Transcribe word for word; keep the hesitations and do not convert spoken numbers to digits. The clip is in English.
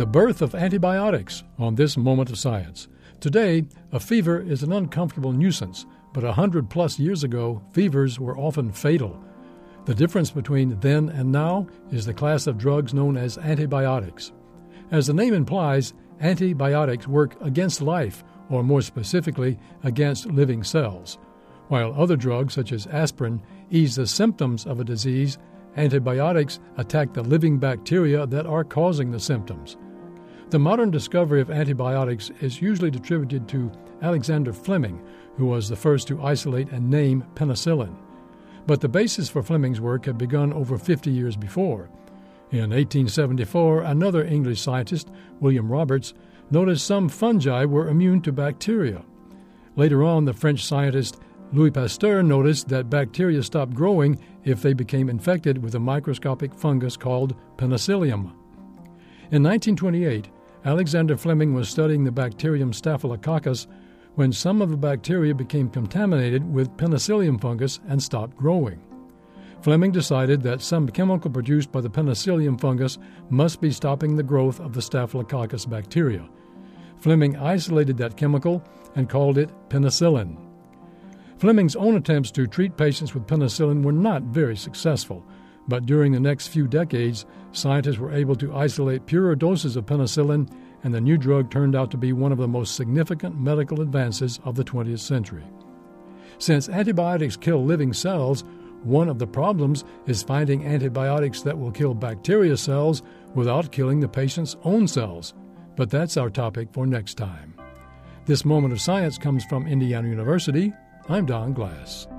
birth of antibiotics on this Moment of Science. Today, a fever is an uncomfortable nuisance, but a hundred plus years ago, fevers were often fatal. The difference between then and now is the class of drugs known as antibiotics. As the name implies, antibiotics work against life, or more specifically, against living cells. While other drugs, such as aspirin, ease the symptoms of a disease, antibiotics attack the living bacteria that are causing the symptoms. The modern discovery of antibiotics is usually attributed to Alexander Fleming, who was the first to isolate and name penicillin. But the basis for Fleming's work had begun over fifty years before. In eighteen seventy-four, another English scientist, William Roberts, noticed some fungi were immune to bacteria. Later on, the French scientist Louis Pasteur noticed that bacteria stopped growing if they became infected with a microscopic fungus called penicillium. In nineteen twenty-eight, Alexander Fleming was studying the bacterium Staphylococcus when some of the bacteria became contaminated with penicillium fungus and stopped growing. Fleming decided that some chemical produced by the penicillium fungus must be stopping the growth of the Staphylococcus bacteria. Fleming isolated that chemical and called it penicillin. Fleming's own attempts to treat patients with penicillin were not very successful, but during the next few decades, scientists were able to isolate purer doses of penicillin, and the new drug turned out to be one of the most significant medical advances of the twentieth century. Since antibiotics kill living cells, one of the problems is finding antibiotics that will kill bacteria cells without killing the patient's own cells. But that's our topic for next time. This Moment of Science comes from Indiana University. I'm Don Glass.